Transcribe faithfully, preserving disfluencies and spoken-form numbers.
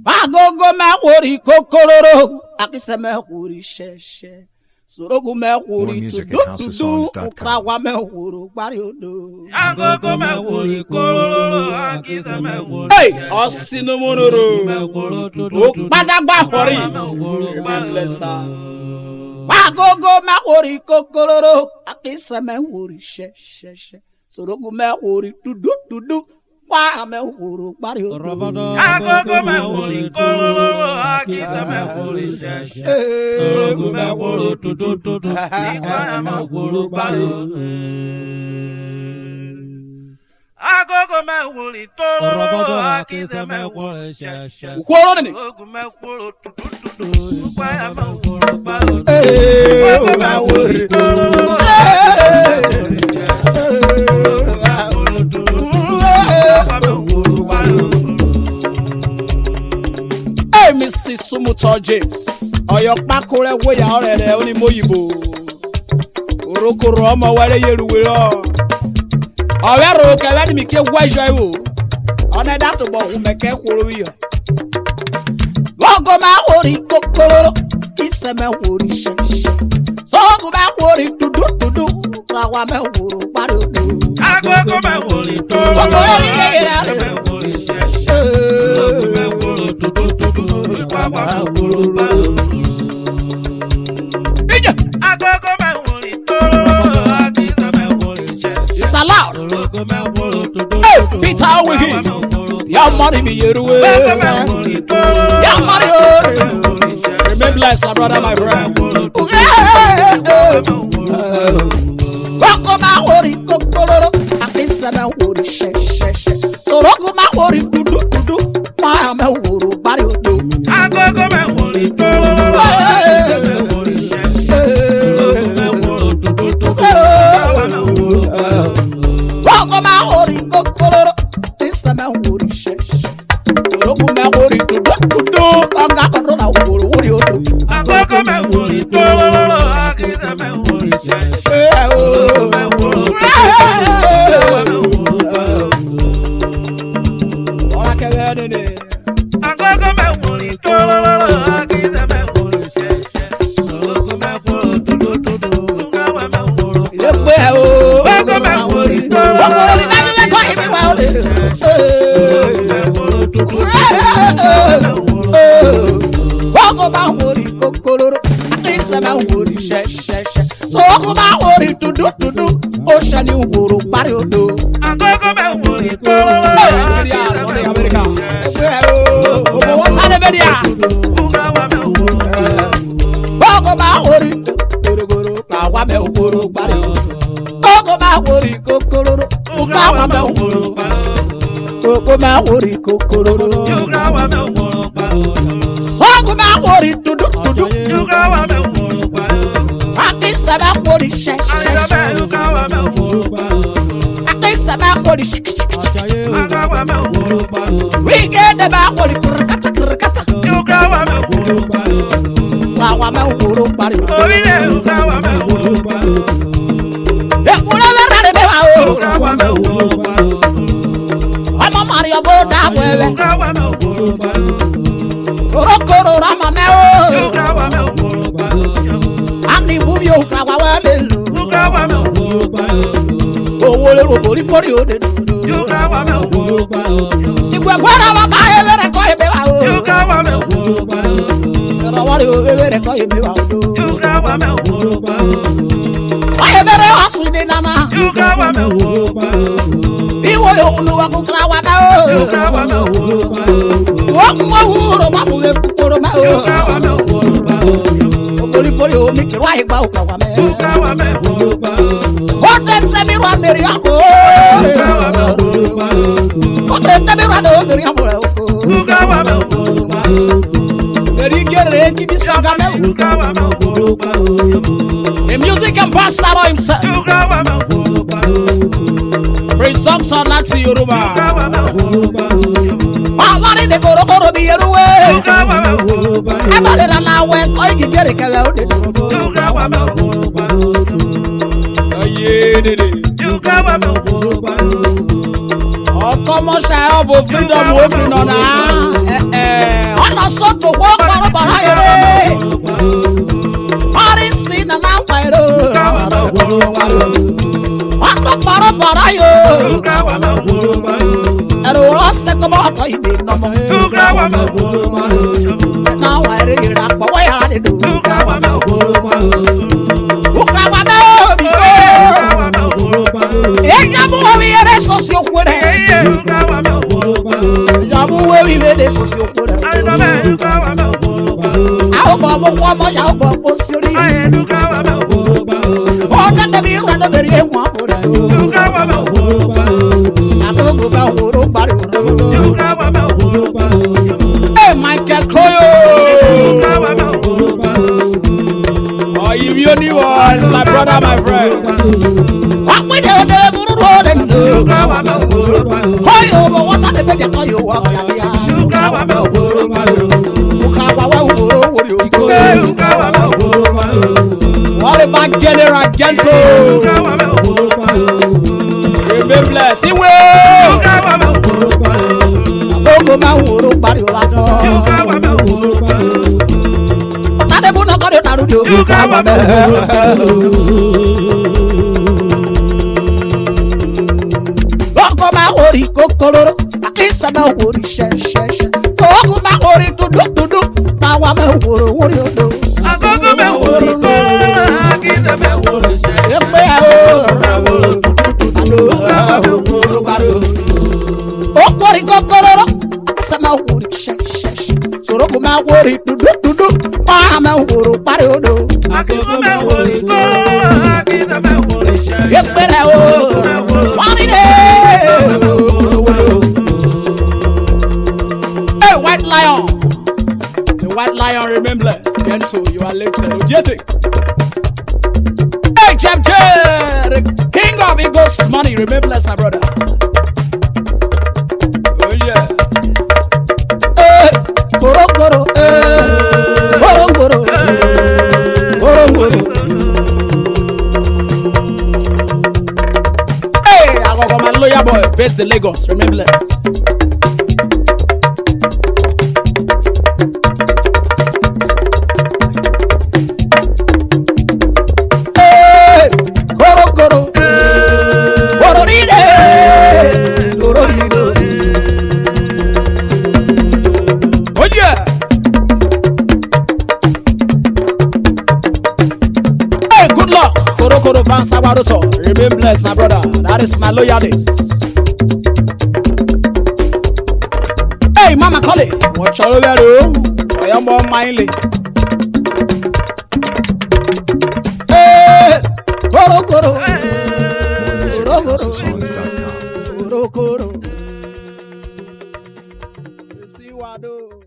Bagogo me wori kokororo. Akise me wori sheshe. Sorogu me wori to do to do. Ukrawa me woro bari odo. Agogo me wori kokororo. Akise me wori. Hey, osino monoro. Badagba hori. Bagogo me wori kokororo. Akise me wori sheshe. Sorogu me wori to do to do. Why me woro bari odo. Agogo me wori kokororo. Akise me wori sheshe. Sorogu me woro to do to do. Why me woro bari odo. Agogo me wori kokororo. Akise me wori sheshe. Woro ni. Sorogu me woro to do to do. Why me woro bari odo. Agogo me wori kokororo. Hey, Missus Sumuto James. Oyo pakore wo ya orere oni moyibo. Orokoro omo were yeruwe lo. Owero kele ni mi ke wajo wo. Ona that bo hu meke kworo wi. Gogo ma wori kokoro. Ise me wori sheshe. So go ma wori tudu tudu. Rawa me woro pari odo. Agogo me wori kokoro. Gogo ri ye ra. Me wori sheshe. Sorogu me woro to do to do. Why me woro bari odo. Agogo me wori kokoro. Akise me wori sheshe. It's allowed. Sorogu me woro to do. Hey, Peter Wiki. Ya money me yeruwe. Ya money oh. Remain blessed, my brother, my friend. Wako ma wori kokororo. Akisa me wori she she she. Sorogu ma wori dudu dudu. Why me woro bari odo. Agogo me wori kokoro. Akise me wori sheshe. Sorogu me woro to do to do. Why me woro bari odo. Wako ma wori kokororo. Akisa me wori she she. Sorogu me wori dudu dudu. Anga kono na woro wori odo. Agogo me wori kokoro. Akise me wori sheshe. Sorogu me woro to do. Agogo me wori kokoro. Akise me wori sheshe. Sorogu me woro to do to do. Why me woro bari odo. Agogo me wori kokoro. Wako ma wori kokororo. Ise me wori she she she. So wako ma wori tudu tudu. Osha ni woro bari odo. Agogo me wori kokoro. What's the media? Wako ma wori kokororo. Kawa me woro bari odo. Wako ma wori kokororo. Kawa me woro bari odo. Wako ma wori kokororo. Wako ma wori tudu tudu. Akisa ma wori she she. Akisa ma wori shik shik shik. We get the ma wori kurkata kurkata. Kawa me woro bari odo. Ekura verare be wa o. Ọmọ Mario bo da wewe. Orokoro rama me o. Ani bubi o kawa wale lu. Owo le ro bori fori o de. Igwe gwara wa ba evere ko ebe wa o. Ero wari o evere ko ebe wa o. Wa evere wa su ni nana. Iwo yo uluwa ko kra wa ba o. Wo mo wuro ma bu le koro ma o. Bori fori o mi kirwa igba o kwa me. O den se mi ro meri abo. O den se mi ro do meri abo o. Dari gere ki bi saga me. The music ambassador himself. Results on that Yoruba. Wawari de goro goro bi yeruwe. Ebade na na we ko igi gere kele o de. Aye de de. Ọkọ mo sha obo freedom wo free no na. Eh eh. Wàá para para yo. Ẹ̀rọ ọ̀sẹ̀ kọ́ bá ọ̀tọ̀ ìdè nọmọ. Ẹ̀ka wà èrè ìrà pọ̀ wáyà rẹ̀ dò. Wúkà wà mẹ́ òbí fẹ́. Ìyàbọ̀ wí eré sọ̀sì òkú rẹ̀. Ìyàbọ̀ wí eré sọ̀sì òkú rẹ̀. Àwọn bọ̀ bọ̀ wọ́n mọ̀ yàwó bọ̀ bọ̀ sórí. Ọ̀nà tẹ̀mí ìrànlọ́ bẹ̀rẹ̀ ẹ̀ wọ́n bọ̀ rẹ̀. Àtọ́gbọ̀ bá wòrò parí wòrò. Ẹ Michael Koyo. Oh, if you knew was my brother, my friend. What we do, the guru road and do. Koyo, what's that? The baby Koyo, walk out here. What about General Gento? Remain blessed. See where? Ogo ma woro pari o lado. Tade bu no kore taru do. Ogo ma wori kokoro. Akisa ma wori she she she. Ogo ma wori tudu tudu. Tawa ma woro wori odo. Agogo ma wori kokoro. Akisa ma wori she she. Epe o. Okori kokoro. Sama wori she she she. Soro ko ma wori tudu tudu. Pa ma woro pare odo. Agogo ma wori kokoro. Akisa ma wori she she. Epe o. Wani de. Hey, White Lion. The White Lion remembers. Gento, you are later. Ojete. Hey, Jam J, the king of Eagles money. Remembers, my brother. Oh yeah. Hey, goro goro. Hey, goro goro. Goro goro. Hey, I go my lawyer boy, based in Lagos. Remembers. Remain blessed, my brother. That is my loyalist. Hey, Mama Collie, watch all over you. I am more mindly. Hey, Koro Koro. Koro Koro. Koro Koro. See what I do.